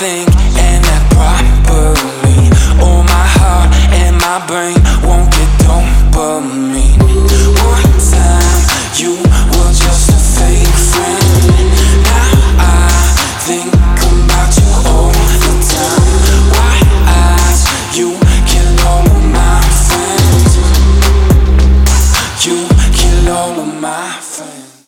think and act properly. Oh, my heart and my brain won't get done but me.